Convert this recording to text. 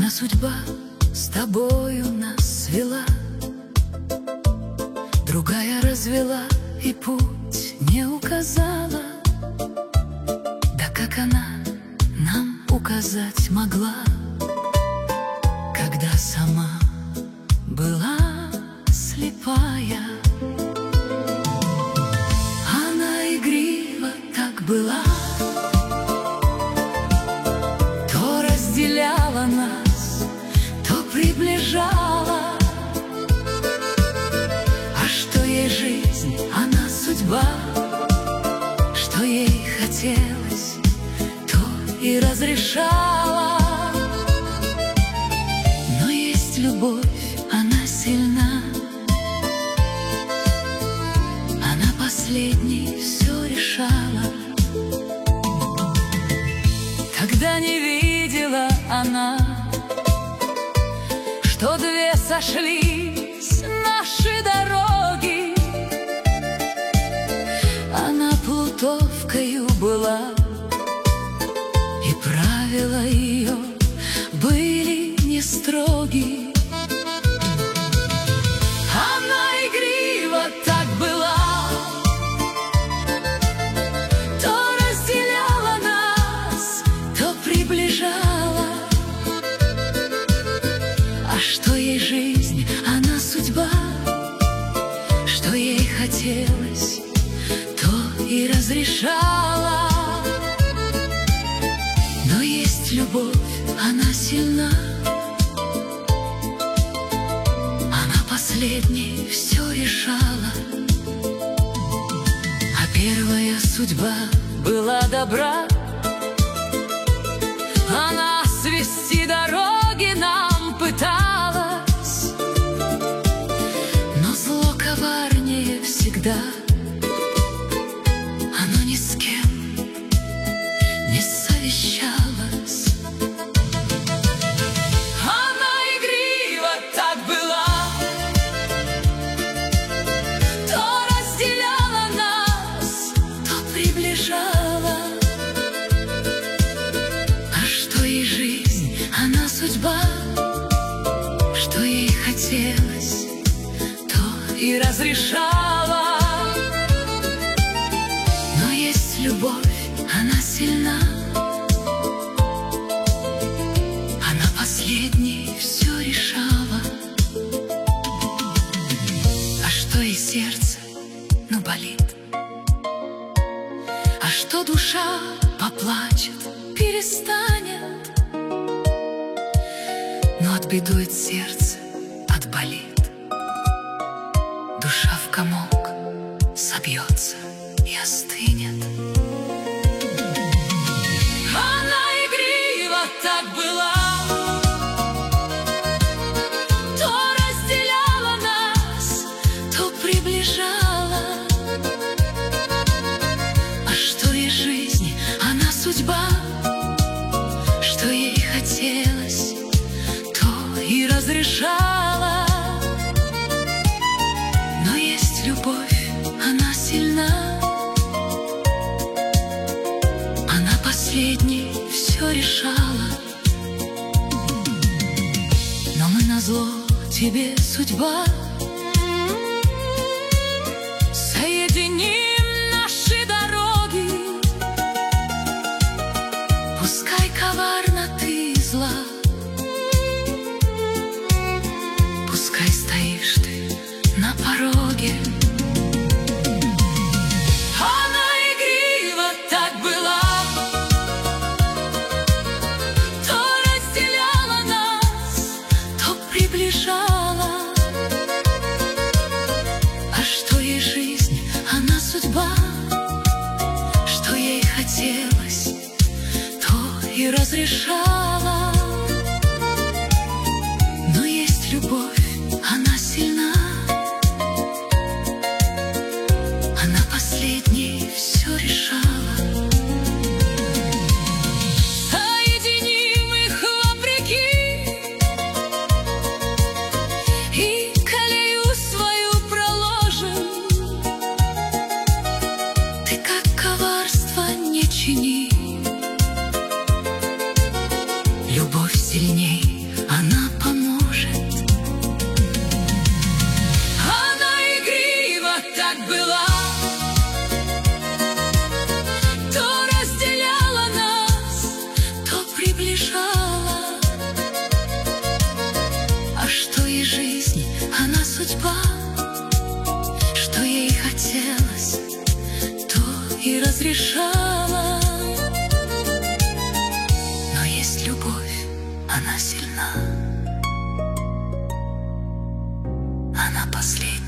Одна судьба с тобою нас свела, другая развела и путь не указала. Да как она нам указать могла, когда сама была слепая? Она игрива так была, то разделяла нас, то приближала. А что ей жизнь, она судьба, что ей хотелось, то и разрешала. Но есть любовь, она сильна, она последней все решала. Тогда не видела она, что две сошлись наши дороги. Она плутовкою была, и правила ее были не строги. Она игрива так была, то разделяла нас, то приближала. А что ей жизнь, она судьба, что ей хотелось, то и разрешала. Но есть любовь, она сильна, она последней все решала. А первая судьба была добра, она свести дороги нам пыталась. Но зло коварнее всегда, оно ни с кем не совещалось. Она игрива так была, то разделяла нас, то приближала. А что ей жизнь, она судьба, что ей хотелось, то и разрешала. Но есть любовь, она сильна, она последней все решала. А что ей сердце, ну болит, а что душа поплачет, перестанет, но отбедует сердце, отболит. Душа в комок собьется и остынет. Она игрива так была, то разделяла нас, то приближала. А что ей жизнь, она судьба, что ей хотелось, то и разрешала. Но есть любовь, она сильна, она последней все решала. Но мы назло тебе, судьба, соединим наши дороги. Пускай коварна ты и зла, пускай стоишь ты на пороге. Она игрива так была, то разделяла нас, то приближала. А что ей жизнь, она судьба, что ей хотелось, то и разрешала. Но есть любовь, она сильна, она последней все решала. Соединим их вопреки, и колею свою проложим. Ты как коварство не чини, любовь сильней разрешала. Но есть любовь, она сильна, она последняя.